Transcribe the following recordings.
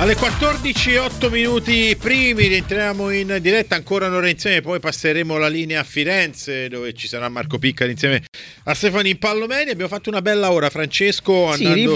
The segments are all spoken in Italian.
Alle 14:08 primi rientriamo in diretta, ancora un'ora insieme, poi passeremo la linea a Firenze dove ci sarà Marco Piccari insieme a Stefano Impallomeni. Abbiamo fatto una bella ora, Francesco, andando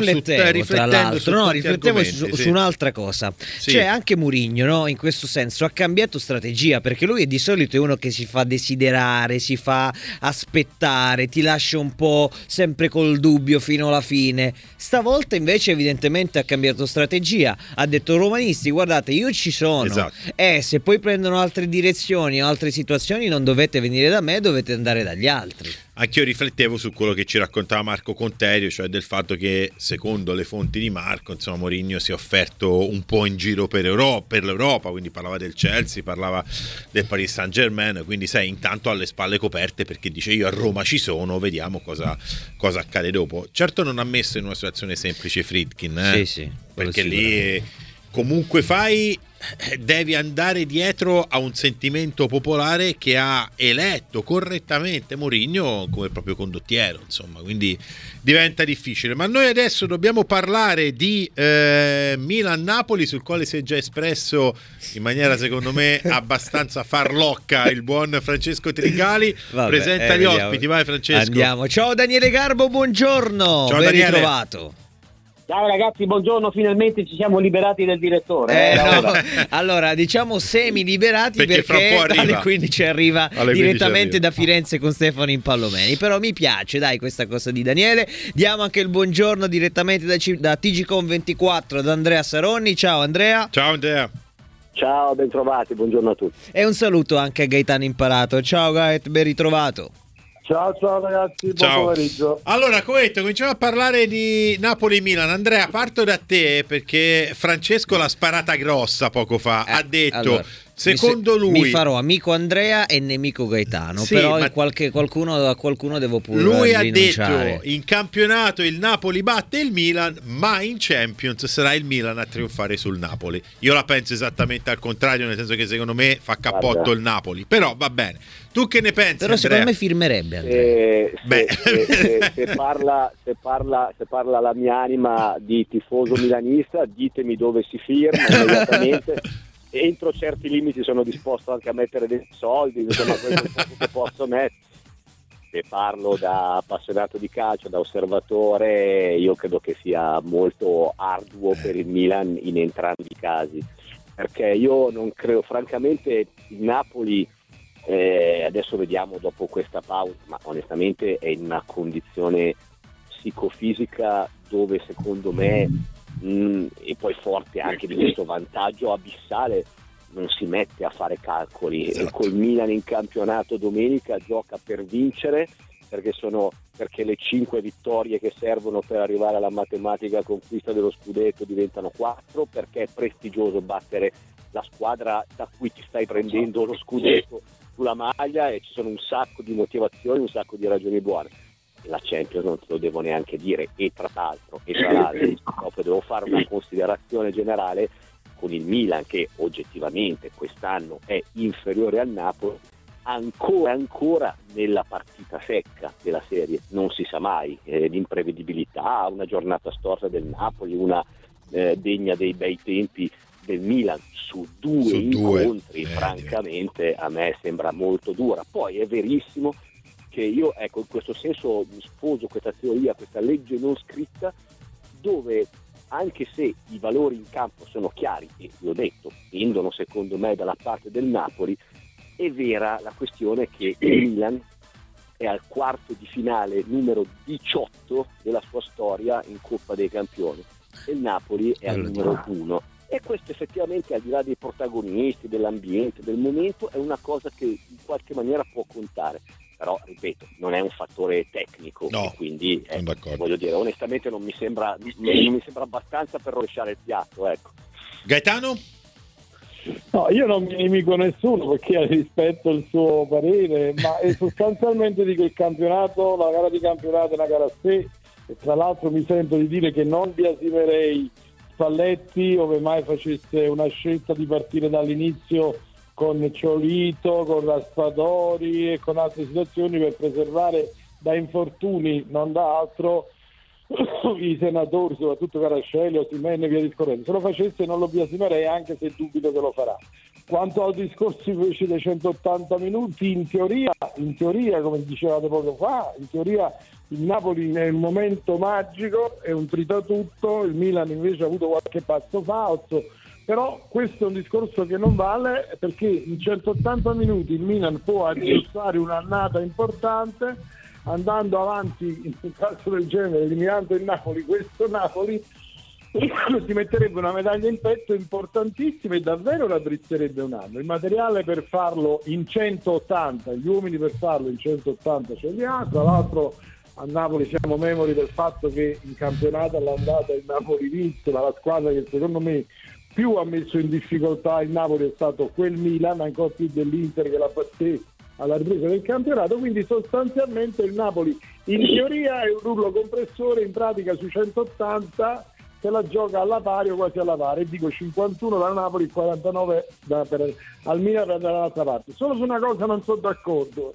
riflettevo su un'altra cosa. Sì. Cioè anche Mourinho, no, in questo senso ha cambiato strategia, perché lui di solito è uno che si fa desiderare, si fa aspettare, ti lascia un po' sempre col dubbio fino alla fine. Stavolta invece evidentemente ha cambiato strategia, ha detto: romanisti, guardate, io ci sono, esatto. Se poi prendono altre direzioni o altre situazioni non dovete venire da me, dovete andare dagli altri. Anch'io riflettevo su quello che ci raccontava Marco Conterio, cioè del fatto che secondo le fonti di Marco, insomma, Mourinho si è offerto un po' in giro per l'Europa, quindi parlava del Chelsea, parlava del Paris Saint-Germain, quindi sai, intanto ha le spalle coperte perché dice: io a Roma ci sono, vediamo cosa accade dopo. Certo non ha messo in una situazione semplice Friedkin, sì, perché lì comunque devi andare dietro a un sentimento popolare che ha eletto correttamente Mourinho come proprio condottiero, insomma, quindi diventa difficile. Ma noi adesso dobbiamo parlare di Milan-Napoli, sul quale si è già espresso in maniera secondo me abbastanza farlocca il buon Francesco Trigali. Presenta gli ospiti, vai Francesco. Andiamo. Ciao Daniele Garbo, buongiorno. Ciao ben Daniele. Ritrovato. Ciao ragazzi, buongiorno, finalmente ci siamo liberati del direttore. No. Allora, diciamo semi liberati perché alle 15 arriva direttamente da Firenze con Stefano Impallomeni. Però mi piace, dai, questa cosa di Daniele. Diamo anche il buongiorno direttamente da TGCon24 ad Andrea Saronni. Ciao Andrea. Ciao Andrea. Ciao, ben trovati, buongiorno a tutti. E un saluto anche a Gaetano Imparato. Ciao Gaet, ben ritrovato. Ciao ragazzi, buon pomeriggio. Allora, come detto, cominciamo a parlare di Napoli-Milan. Andrea, parto da te perché Francesco l'ha sparata grossa poco fa. Ha detto, allora, secondo lui... Mi farò amico Andrea e nemico Gaetano, sì, però ma... a qualcuno devo pure lui rinunciare. Ha detto, in campionato il Napoli batte il Milan, ma in Champions sarà il Milan a trionfare sul Napoli. Io la penso esattamente al contrario, nel senso che secondo me fa cappotto il Napoli, però va bene. Tu che ne pensi? Però Andrea? secondo me firmerebbe Andrea. Se parla la mia anima di tifoso milanista, ditemi dove si firma immediatamente. Entro certi limiti sono disposto anche a mettere dei soldi, insomma, quello che posso mettere. Se parlo da appassionato di calcio, da osservatore, io credo che sia molto arduo per il Milan in entrambi i casi, perché io non credo, francamente, il Napoli adesso vediamo dopo questa pausa, ma onestamente è in una condizione psicofisica dove secondo me e poi forte anche di questo vantaggio abissale, non si mette a fare calcoli. Esatto. Col Milan in campionato domenica gioca per vincere, perché le 5 vittorie che servono per arrivare alla matematica conquista dello scudetto diventano 4, perché è prestigioso battere la squadra da cui ti stai prendendo lo scudetto sulla maglia, e ci sono un sacco di motivazioni, un sacco di ragioni buone. La Champions non te lo devo neanche dire, e tra l'altro proprio devo fare una considerazione generale con il Milan, che oggettivamente quest'anno è inferiore al Napoli, ancora nella partita secca della serie, non si sa mai, l'imprevedibilità, una giornata storta del Napoli, una degna dei bei tempi del Milan su due incontri, francamente a me sembra molto dura. Poi è verissimo che io, ecco, in questo senso sposo questa teoria, questa legge non scritta, dove anche se i valori in campo sono chiari, e vi ho detto, tendono secondo me dalla parte del Napoli, è vera la questione che il Milan è al quarto di finale numero 18 della sua storia in Coppa dei Campioni, e il Napoli è al numero 1. E questo effettivamente, al di là dei protagonisti, dell'ambiente, del momento, è una cosa che in qualche maniera può contare. Però, ripeto, non è un fattore tecnico, no, quindi voglio dire, onestamente non mi sembra abbastanza per rovesciare il piatto, ecco. Gaetano? No, io non mi inimico nessuno perché rispetto il suo parere, ma sostanzialmente dico il campionato, la gara di campionato è una gara a sé, e tra l'altro mi sento di dire che non biasimerei Spalletti ove mai facesse una scelta di partire dall'inizio con Ciolito, con Raspadori e con altre situazioni per preservare da infortuni, non da altro, i senatori, soprattutto Carascelli, Osimhen e via discorrendo. Se lo facesse non lo biasimerei, anche se dubito che lo farà. Quanto al discorso invece dei 180 minuti, in teoria, come dicevate poco fa, in teoria il Napoli è un momento magico, è un tritatutto, il Milan invece ha avuto qualche passo falso, però questo è un discorso che non vale, perché in 180 minuti il Milan può aggiustare un'annata importante, andando avanti in un caso del genere, eliminando il Napoli, questo Napoli si metterebbe una medaglia in petto importantissima e davvero raddrizzerebbe un anno. Il materiale per farlo in 180, gli uomini per farlo in 180 ce li ha. Tra l'altro a Napoli siamo memori del fatto che in campionato all'andata il Napoli vinse, ma la squadra che secondo me più ha messo in difficoltà il Napoli è stato quel Milan, ancora più dell'Inter che la batté alla ripresa del campionato. Quindi sostanzialmente il Napoli in teoria è un rullo compressore, in pratica sui 180 se la gioca alla pari o quasi alla pari, e dico 51 dal Napoli, 49 al Milan per dall'altra parte. Solo su una cosa non sono d'accordo,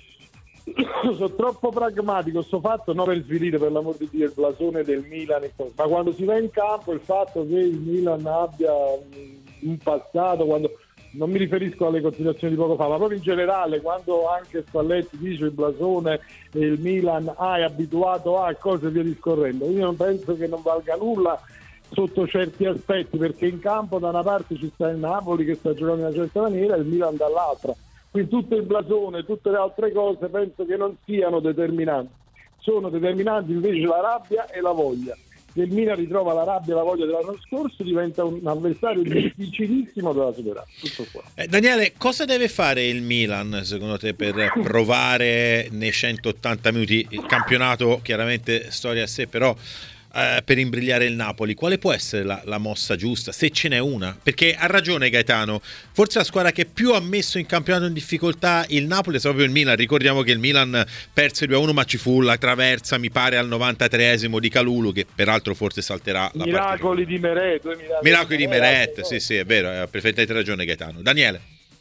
sono troppo pragmatico, sto fatto non per svilire, per l'amor di Dio, il blasone del Milan e cose, ma quando si va in campo il fatto che il Milan abbia un passato, quando non mi riferisco alle considerazioni di poco fa, ma proprio in generale, quando anche Spalletti dice il blasone e il Milan è abituato a cose via discorrendo, io non penso che non valga nulla sotto certi aspetti, perché in campo da una parte ci sta il Napoli che sta giocando in una certa maniera e il Milan dall'altra, quindi tutto il blasone, tutte le altre cose penso che non siano determinanti, sono determinanti invece la rabbia e la voglia. Se il Milan ritrova la rabbia e la voglia dell'anno scorso diventa un avversario difficilissimo da superare. Tutto qua. Daniele, cosa deve fare il Milan secondo te per provare nei 180 minuti, il campionato chiaramente storia a sé, però per imbrigliare il Napoli? Quale può essere la mossa giusta, se ce n'è una? Perché ha ragione Gaetano, forse la squadra che più ha messo in campionato in difficoltà il Napoli è proprio il Milan. Ricordiamo che il Milan perse 2-1, ma ci fu la traversa, mi pare al 93esimo di Kalulu, che peraltro forse salterà la miracoli di Meret, miracoli di Meret, sì, è vero, ha perfettamente ragione Gaetano. Daniele?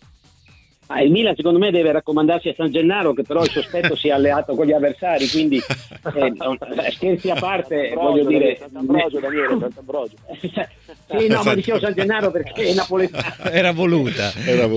Il Milan secondo me deve raccomandarsi a San Gennaro, che però il sospetto sia alleato con gli avversari, quindi scherzi a parte, voglio dire Sant'Ambrogio, Daniele, Sant'Ambrogio. Sì, no, ma dicevo San Gennaro perché è napoletano. Era voluta.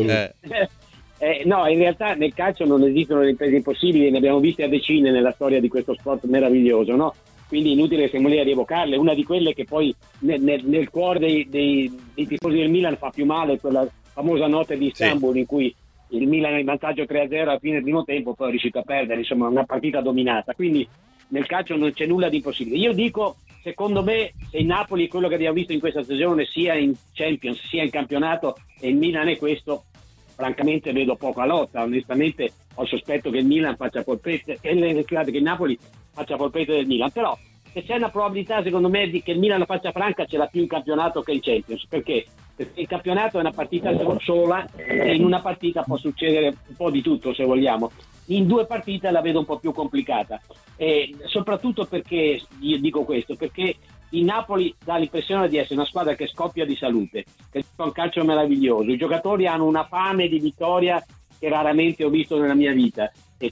No, in realtà nel calcio non esistono le imprese impossibili, ne abbiamo viste a decine nella storia di questo sport meraviglioso, no? Quindi inutile che siamo lì a rievocarle. Una di quelle che poi nel cuore dei tifosi del Milan fa più male, quella famosa notte di Istanbul, sì, in cui il Milan è in vantaggio 3-0 alla fine del primo tempo, poi è riuscito a perdere, insomma una partita dominata. Quindi nel calcio non c'è nulla di impossibile. Io dico, secondo me, se il Napoli è quello che abbiamo visto in questa stagione, sia in Champions sia in campionato, e il Milan è questo, francamente vedo poca lotta. Onestamente ho il sospetto che il Milan faccia polpette, che il Napoli faccia polpette del Milan, però se c'è una probabilità secondo me di che il Milan la faccia franca, ce l'ha più in campionato che in Champions. Perché il campionato è una partita sola e in una partita può succedere un po' di tutto, se vogliamo. In due partite la vedo un po' più complicata, e soprattutto perché io dico questo, perché il Napoli dà l'impressione di essere una squadra che scoppia di salute, che fa un calcio meraviglioso, i giocatori hanno una fame di vittoria che raramente ho visto nella mia vita,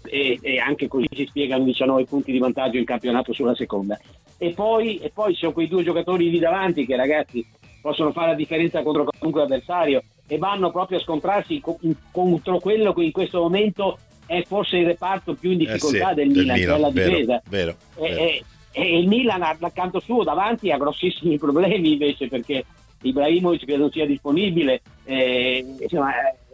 e anche così si spiegano 19 punti di vantaggio in campionato sulla seconda. E poi ci sono quei due giocatori lì davanti che, ragazzi, possono fare la differenza contro qualunque avversario, e vanno proprio a scontrarsi contro quello che in questo momento è forse il reparto più in difficoltà del Milan, cioè la difesa. Vero. E il Milan accanto suo davanti ha grossissimi problemi invece, perché Ibrahimovic che non sia disponibile, insomma,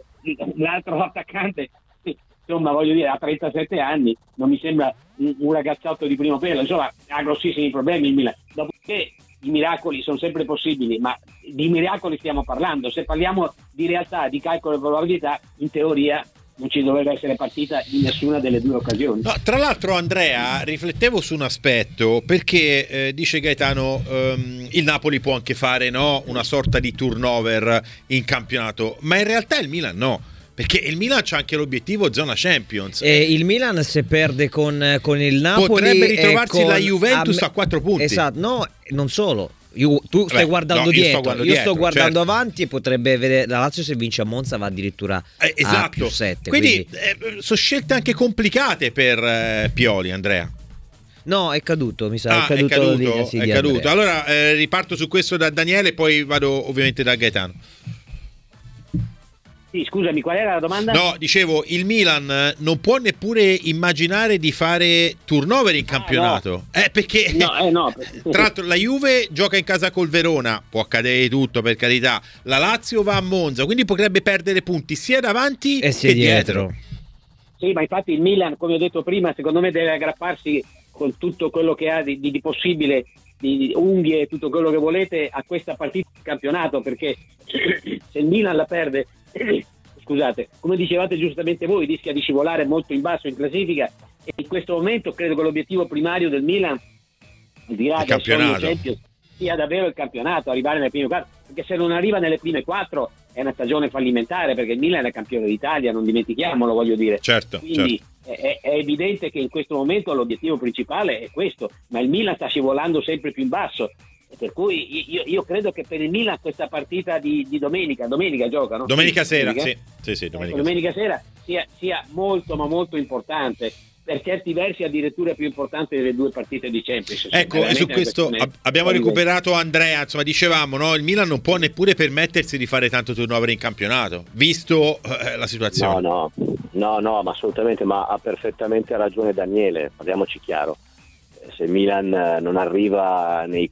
l'altro attaccante, insomma, voglio dire, ha 37 anni, non mi sembra un ragazzotto di primo pelo, insomma ha grossissimi problemi il Milan. Dopodiché i miracoli sono sempre possibili, ma di miracoli stiamo parlando. Se parliamo di realtà, di calcolo e probabilità, in teoria non ci doveva essere partita in nessuna delle due occasioni. No, tra l'altro, Andrea, riflettevo su un aspetto, perché dice Gaetano, il Napoli può anche fare una sorta di turnover in campionato, ma in realtà il Milan no, perché il Milan c'ha anche l'obiettivo zona Champions. Il Milan, se perde con il Napoli, potrebbe ritrovarsi la Juventus a 4 punti. Esatto, no, non solo. Tu stai guardando dietro, io sto guardando avanti, e potrebbe vedere la Lazio, se vince a Monza va addirittura a +7. Quindi sono scelte anche complicate per Pioli, Andrea. No, è caduto, mi sa, È caduto. di Andrea. Allora riparto su questo da Daniele e poi vado ovviamente da Gaetano. Sì, scusami, qual era la domanda? No, dicevo, il Milan non può neppure immaginare di fare turnover in campionato. Perché No. tra l'altro la Juve gioca in casa col Verona, può accadere di tutto, per carità. La Lazio va a Monza, quindi potrebbe perdere punti sia davanti che dietro. Sì, ma infatti il Milan, come ho detto prima, secondo me deve aggrapparsi con tutto quello che ha di possibile, di unghie e tutto quello che volete, a questa partita di campionato, perché se il Milan la perde, scusate, come dicevate giustamente voi, rischia di scivolare molto in basso in classifica, e in questo momento credo che l'obiettivo primario del Milan, al di là del campionato, Champions, sia davvero il campionato, arrivare nelle prime 4, perché se non arriva nelle prime 4 è una stagione fallimentare, perché il Milan è campione d'Italia, non dimentichiamolo, voglio dire. Certo. Quindi è evidente che in questo momento l'obiettivo principale è questo, ma il Milan sta scivolando sempre più in basso, per cui io credo che per il Milan questa partita di domenica gioca, no? Domenica sera, sì, domenica sera sia molto ma molto importante, per certi versi addirittura più importante delle due partite di Champions. Ecco, e su questo abbiamo recuperato Andrea, insomma, dicevamo, no, il Milan non può neppure permettersi di fare tanto turnover in campionato, visto la situazione. No, ma assolutamente, ma ha perfettamente ragione Daniele, parliamoci chiaro. Se il Milan non arriva nei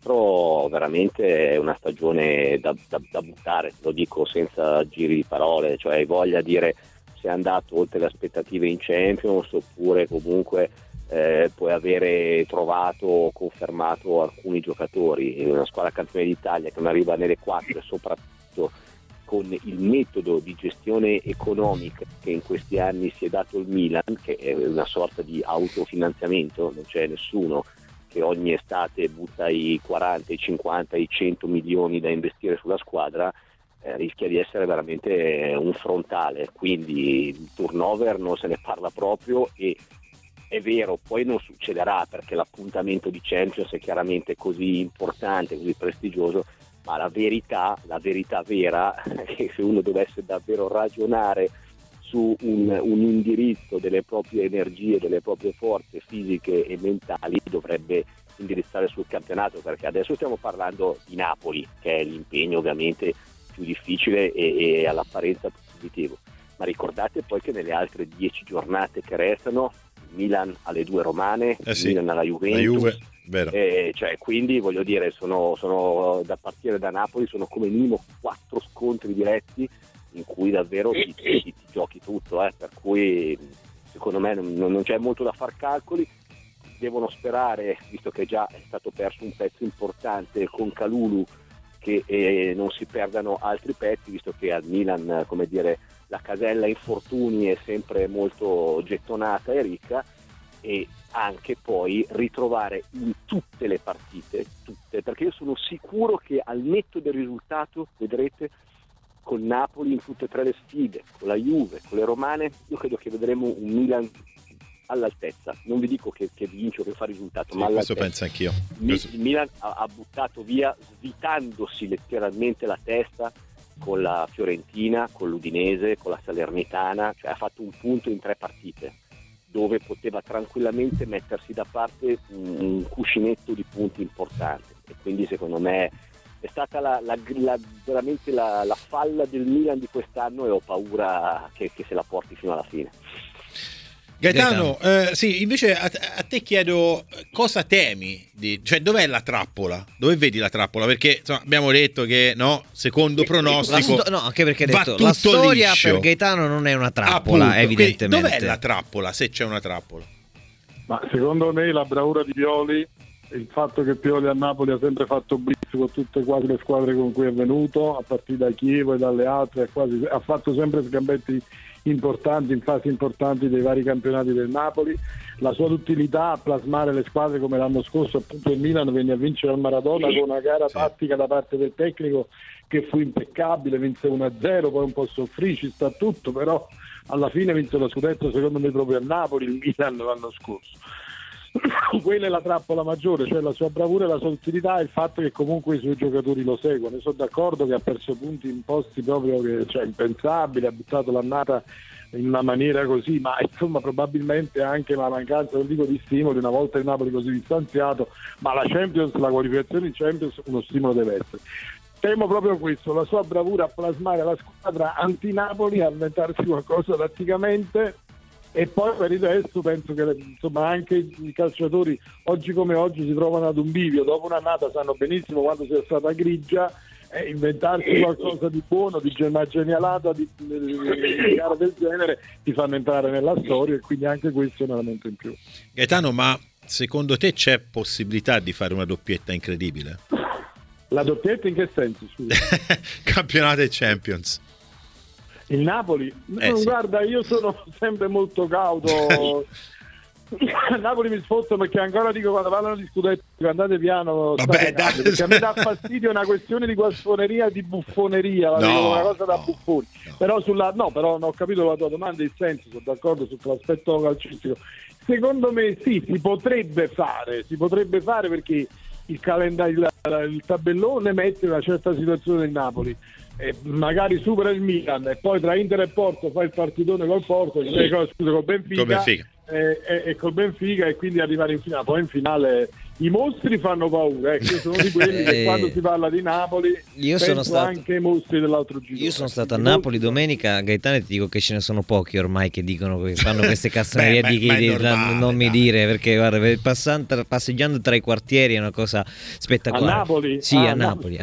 4, veramente è una stagione da buttare, lo dico senza giri di parole, cioè hai voglia di dire se è andato oltre le aspettative in Champions, oppure comunque puoi avere trovato o confermato alcuni giocatori. In una squadra campione d'Italia che non arriva nelle 4 e soprattutto con il metodo di gestione economica che in questi anni si è dato il Milan, che è una sorta di autofinanziamento, non c'è nessuno che ogni estate butta i 40, i 50, i 100 milioni da investire sulla squadra, rischia di essere veramente un frontale, quindi il turnover non se ne parla proprio, e è vero, poi non succederà perché l'appuntamento di Champions è chiaramente così importante, così prestigioso, ma la verità vera è che se uno dovesse davvero ragionare su un indirizzo delle proprie energie, delle proprie forze fisiche e mentali, dovrebbe indirizzare sul campionato, perché adesso stiamo parlando di Napoli, che è l'impegno ovviamente più difficile e all'apparenza più positivo, ma ricordate poi che nelle altre 10 giornate che restano il Milan ha le 2 romane, il Milan alla Juventus, vero. Cioè, quindi voglio dire, sono da partire da Napoli sono come minimo 4 scontri diretti in cui davvero ti giochi tutto, per cui secondo me non c'è molto da far calcoli. Devono sperare, visto che già è stato perso un pezzo importante con Kalulu, che non si perdano altri pezzi, visto che al Milan, come dire, la casella infortuni è sempre molto gettonata e ricca, e anche poi ritrovare in tutte le partite, perché io sono sicuro che al netto del risultato, vedrete, con Napoli in tutte e 3 le sfide, con la Juve, con le romane, io credo che vedremo un Milan all'altezza. Non vi dico che vince o che fa risultato, ma questo penso anch'io. Il Milan ha buttato via, svitandosi letteralmente la testa, con la Fiorentina, con l'Udinese, con la Salernitana, cioè ha fatto un punto in 3 partite dove poteva tranquillamente mettersi da parte un cuscinetto di punti importanti, e quindi secondo me è stata veramente la falla del Milan di quest'anno, e ho paura che se la porti fino alla fine. Gaetano, sì, invece a te chiedo cosa temi, cioè dov'è la trappola? Dove vedi la trappola? Perché insomma, abbiamo detto che secondo pronostico anche perché va detto, tutto la storia liscio. Per Gaetano non è una trappola, appunto, evidentemente. Dov'è la trappola, se c'è una trappola? Ma secondo me la bravura di Pioli, il fatto che Pioli a Napoli ha sempre fatto blitz con tutte quasi le squadre con cui è venuto, a partire da Chievo e dalle altre, ha fatto sempre scambetti importanti in fasi importanti dei vari campionati del Napoli, la sua duttilità a plasmare le squadre, come l'anno scorso appunto il Milan venne a vincere al Maradona con una gara tattica da parte del tecnico che fu impeccabile, vinse 1-0, poi un po' soffrì, ci sta tutto, però alla fine vinse lo scudetto secondo me proprio a Napoli, il Milan l'anno scorso. quella è la trappola maggiore, cioè la sua bravura e la sua utilità, e il fatto che comunque i suoi giocatori lo seguono. Io sono d'accordo che ha perso punti in posti proprio impensabili, ha buttato l'annata in una maniera così, ma insomma probabilmente anche la mancanza, non dico di stimoli, una volta il Napoli così distanziato, ma la Champions, la qualificazione in Champions, uno stimolo deve essere. Temo proprio questo, la sua bravura a plasmare la squadra anti-Napoli, a inventarsi qualcosa tatticamente. E poi per il resto penso che insomma anche i calciatori oggi come oggi si trovano ad un bivio, dopo un'annata sanno benissimo quando sia stata grigia, inventarsi qualcosa di buono, di una genialata di gara del genere ti fanno entrare nella storia, e quindi anche questo è un elemento in più. Gaetano, ma secondo te c'è possibilità di fare una doppietta incredibile? La doppietta in che senso? Scusa. Campionato e Champions. Il Napoli? Sì. Guarda, io sono sempre molto cauto. Napoli mi sforzo perché ancora dico, quando parlano di scudetto, andate piano. Vabbè, perché a me dà fastidio una questione di guasfoneria, di buffoneria, una cosa da buffoni. No. Però però non ho capito la tua domanda, il senso, sono d'accordo sull'aspetto calcistico. Secondo me sì, si potrebbe fare perché il calendario, il tabellone mette una certa situazione del Napoli. Magari supera il Milan e poi tra Inter e Porto fa il partitone col Porto, col Benfica. E col Benfica, e quindi arrivare in finale. Poi in finale i mostri fanno paura, io sono di quelli che quando si parla di Napoli anche i mostri dell'altro giro. Io sono stato a Napoli domenica, Gaetano, e ti dico che ce ne sono pochi ormai che dicono che fanno queste castronerie non mi dire, perché guarda, passeggiando tra i quartieri è una cosa spettacolare. A Napoli? Sì, a Napoli.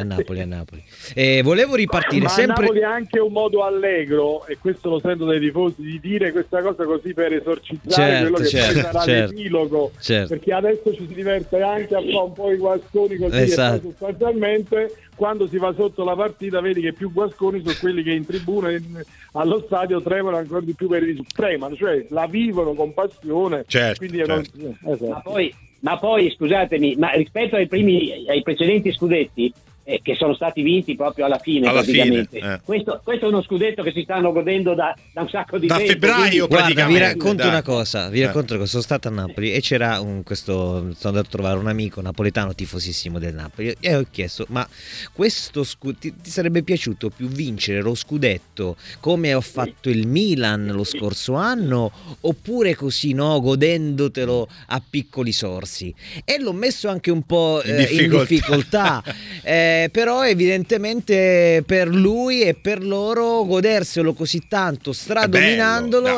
Volevo ripartire ma sempre. A Napoli è anche un modo allegro, e questo lo sento dai tifosi, di dire questa cosa così per esorcizzare quello che sarà l'epilogo, perché adesso ci si diverte anche a fare un po' i guasconi così, esatto. E poi sostanzialmente quando si va sotto la partita vedi che più guasconi sono quelli che in tribuna allo stadio tremano ancora di più per il tremano, cioè la vivono con passione, quindi esatto. Ma poi scusatemi, ma rispetto ai precedenti scudetti che sono stati vinti proprio alla fine praticamente. Questo è uno scudetto che si stanno godendo da un sacco di tempo. Da febbraio praticamente. Guarda, vi racconto una cosa, sono stato a Napoli e c'era sono andato a trovare un amico napoletano tifosissimo del Napoli e ho chiesto: ma questo ti sarebbe piaciuto più vincere lo scudetto come ho fatto il Milan lo scorso anno, oppure così, no, godendotelo a piccoli sorsi? E l'ho messo anche un po' in difficoltà. Però evidentemente per lui e per loro goderselo così tanto stradominandolo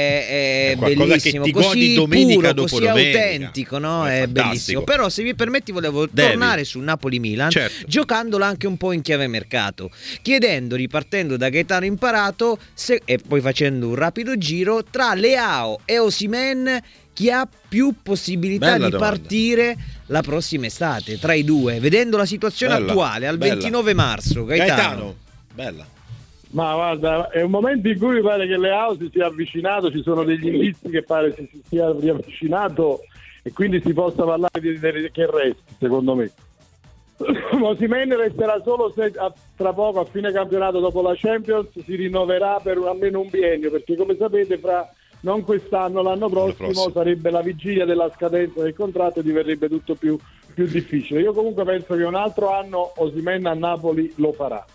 è bellissimo, che ti così godi domenica puro, dopo così domenica. Autentico, no? È bellissimo. Però se mi permetti volevo tornare su Napoli-Milan, giocandolo anche un po' in chiave mercato, ripartendo da Gaetano Imparato e poi facendo un rapido giro tra Leao e Osimhen, chi ha più possibilità di partire la prossima estate tra i due, vedendo la situazione attuale al 29 marzo. Gaetano. Bella. Ma guarda, è un momento in cui mi pare che Leao si sia avvicinato, ci sono degli indizi che pare si sia riavvicinato, e quindi si possa parlare di che resti, secondo me. Osimhen resterà solo se tra poco, a fine campionato, dopo la Champions, si rinnoverà per almeno un biennio, perché come sapete non quest'anno, l'anno prossimo sarebbe la vigilia della scadenza del contratto e diverrebbe tutto più difficile. Io comunque penso che un altro anno Osimhen a Napoli lo farà,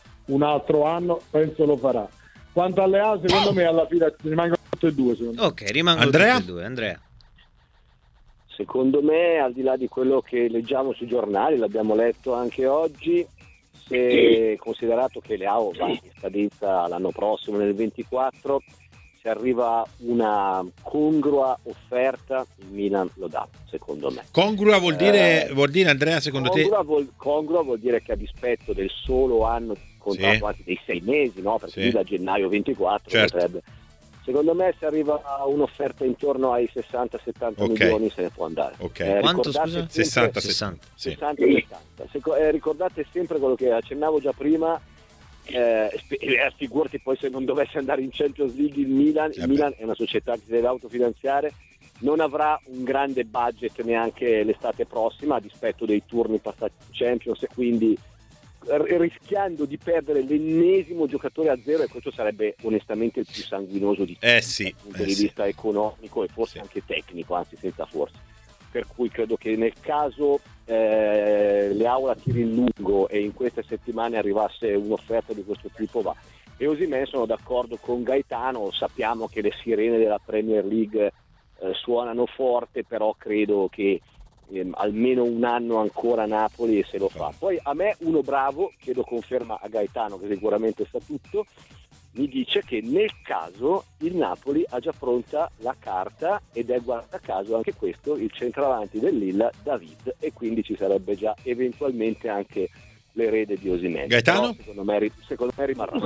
Quanto alle A, secondo me alla fine rimangono tutte e due. Ok, rimangono tutte e due. Andrea? Secondo me, al di là di quello che leggiamo sui giornali, l'abbiamo letto anche oggi, se considerato che Leao va in scadenza l'anno prossimo nel 24, se arriva una congrua offerta, il Milan lo dà, secondo me. Congrua vuol dire Andrea, secondo te? Congrua vuol dire che a dispetto del solo anno contratto, dei 6 mesi, no? Perché lì da gennaio 24 potrebbe. Secondo me, se arriva un'offerta intorno ai 60-70 milioni, se ne può andare. Quanto, scusa? 60. Ricordate sempre quello che accennavo già prima. Figurati poi se non dovesse andare in Champions League il Milan è una società che si deve autofinanziare, non avrà un grande budget neanche l'estate prossima, a dispetto dei turni passati in Champions, e quindi rischiando di perdere l'ennesimo giocatore a zero, e questo sarebbe onestamente il più sanguinoso di tutti dal punto di vista economico e forse anche tecnico, anzi senza forse. per cui credo che nel caso Leao la tiri in lungo e in queste settimane arrivasse un'offerta di questo tipo va. E Osimhen, sono d'accordo con Gaetano, sappiamo che le sirene della Premier League suonano forte, però credo che almeno un anno ancora a Napoli e se lo fa. Poi a me uno bravo, chiedo conferma a Gaetano che sicuramente sa tutto, mi dice che nel caso il Napoli ha già pronta la carta ed è, guarda caso, anche questo il centravanti del Lille, David, e quindi ci sarebbe già eventualmente anche l'erede di Osimhen. Gaetano? Però, secondo me rimarrà.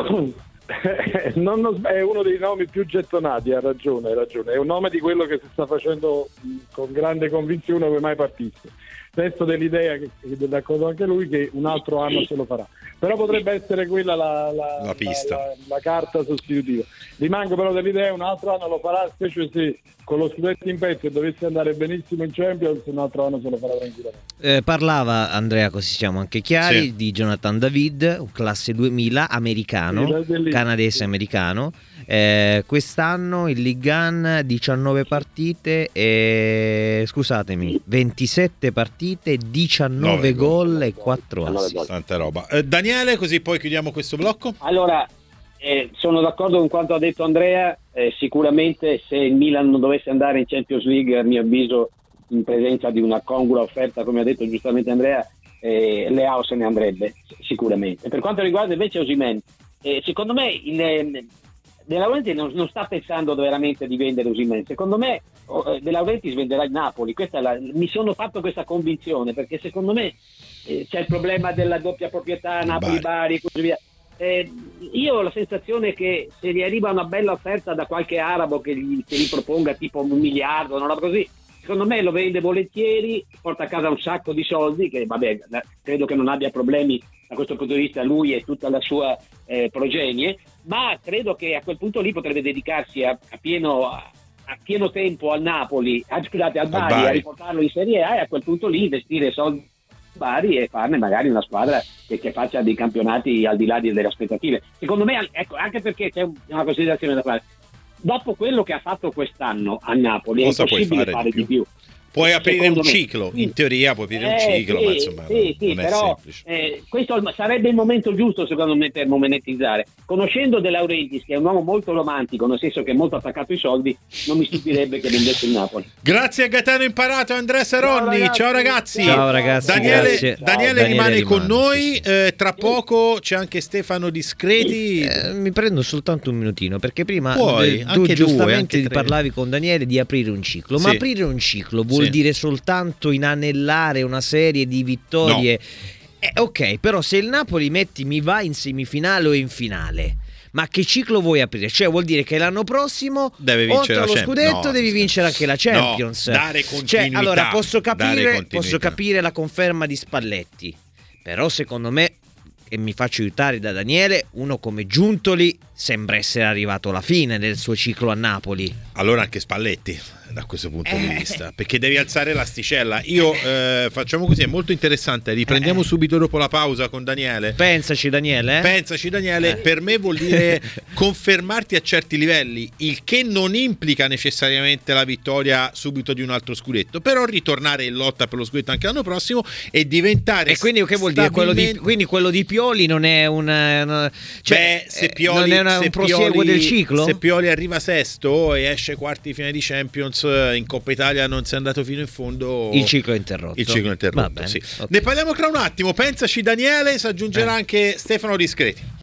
È uno dei nomi più gettonati, ha ragione, è un nome di quello che si sta facendo con grande convinzione come mai partisse. Resto dell'idea, che è d'accordo anche lui, che un altro anno se lo farà, però potrebbe essere quella la pista, la carta sostitutiva. Rimango però dell'idea, un altro anno lo farà, specie se con lo scudetto in petto e dovesse andare benissimo in Champions, un altro anno se lo farà tranquillamente. Parlava Andrea, così siamo anche chiari, sì, di Jonathan David, un classe 2000 americano, canadese americano. Quest'anno in Ligue 1 19 partite e, scusatemi, 27 partite, 19 gol e 4 assist. Tanta roba. Daniele, così poi chiudiamo questo blocco. Allora, sono d'accordo con quanto ha detto Andrea. Sicuramente se il Milan non dovesse andare in Champions League, a mio avviso, in presenza di una congrua offerta, come ha detto giustamente Andrea, Leao se ne andrebbe sicuramente. Per quanto riguarda invece Osimhen, secondo me De Laurentiis non sta pensando veramente di vendere Osimhen. Secondo me De Laurentiis venderà il Napoli. Mi sono fatto questa convinzione, perché secondo me c'è il problema della doppia proprietà Napoli-Bari e così via. Io ho la sensazione che se gli arriva una bella offerta da qualche arabo che gli proponga tipo 1 miliardo, una roba così, secondo me lo vende volentieri, porta a casa un sacco di soldi, che vabbè, credo che non abbia problemi da questo punto di vista lui e tutta la sua progenie, ma credo che a quel punto lì potrebbe dedicarsi a pieno tempo al Napoli, al Bari, a riportarlo in Serie A, e a quel punto lì investire soldi Bari e farne magari una squadra che faccia dei campionati al di là delle aspettative. Secondo me, ecco, anche perché c'è una considerazione da fare: dopo quello che ha fatto quest'anno a Napoli, cosa è impossibile fare di più. Puoi aprire un ciclo, in teoria puoi aprire un ciclo, sì, ma insomma sì, non è però, semplice. Questo sarebbe il momento giusto secondo me per monetizzare. Conoscendo De Laurentiis, che è un uomo molto romantico, nel senso che è molto attaccato ai soldi, non mi stupirebbe che vendesse il Napoli. Grazie a Gaetano Imparato e Andrea Seronni, ciao ragazzi. Ciao ragazzi. Daniele rimane con noi, sì. Tra poco c'è anche Stefano Discreti. Mi prendo soltanto un minutino, perché prima tu giustamente parlavi con Daniele di aprire un ciclo, ma aprire un ciclo vuol dire soltanto inanellare una serie di vittorie? No. Ok, però se il Napoli mi va in semifinale o in finale, ma che ciclo vuoi aprire? Cioè vuol dire che l'anno prossimo deve vincere oltre allo scudetto devi vincere anche la Champions. Dare continuità. Cioè, allora posso capire la conferma di Spalletti, però secondo me, e mi faccio aiutare da Daniele, uno come Giuntoli sembra essere arrivato alla fine del suo ciclo a Napoli. Allora anche Spalletti, da questo punto di vista, perché devi alzare l'asticella. Io facciamo così, è molto interessante, riprendiamo subito dopo la pausa con Daniele. Pensaci Daniele. Per me vuol dire confermarti a certi livelli, il che non implica necessariamente la vittoria subito di un altro scudetto, però ritornare in lotta per lo scudetto anche l'anno prossimo e diventare. E quindi che vuol dire? Quello di Pioli non è se Pioli non è un prosieguo del ciclo? Se Pioli arriva sesto e esce quarti di finale di Champions, in Coppa Italia non si è andato fino in fondo, il ciclo è interrotto. Sì. Okay. Ne parliamo tra un attimo. Pensaci Daniele, si aggiungerà anche Stefano Discreti.